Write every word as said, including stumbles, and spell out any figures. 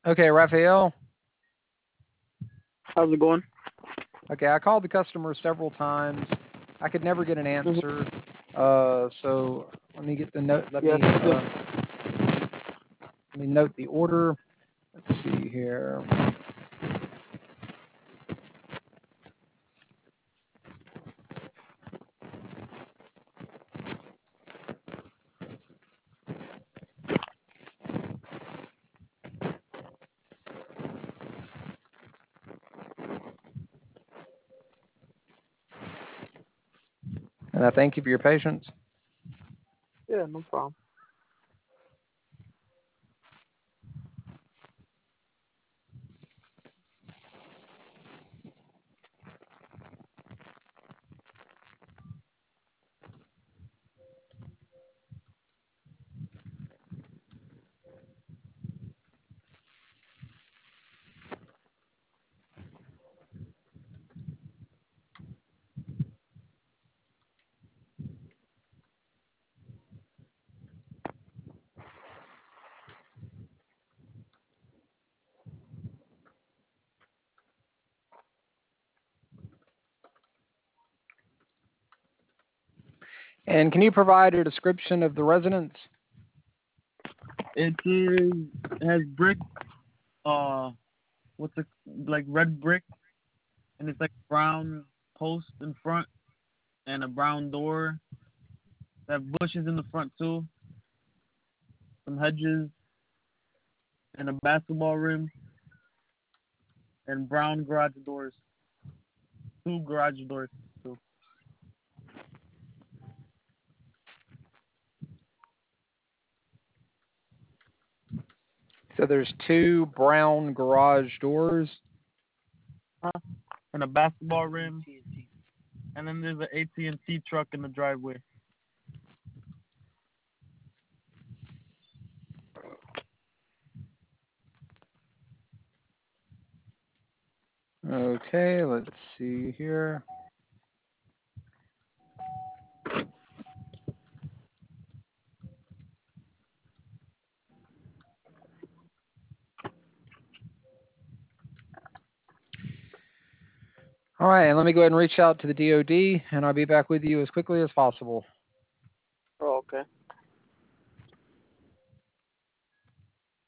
Okay, Raphael. How's it going? Okay, I called the customer several times. I could never get an answer. Uh, so let me get the note. Let Yes. me uh, let me note the order. Let's see here. And I thank you for your patience. Yeah, no problem. And can you provide a description of the residence? It is it has brick. Uh, what's it like? Red brick, and it's like brown post in front, and a brown door. They have bushes in the front too. Some hedges, and a basketball rim, and brown garage doors. Two garage doors too. So there's two brown garage doors. Huh? And a basketball rim, and then there's an A T and T truck in the driveway. Okay, let's see here. All right, and let me go ahead and reach out to the D O D, and I'll be back with you as quickly as possible.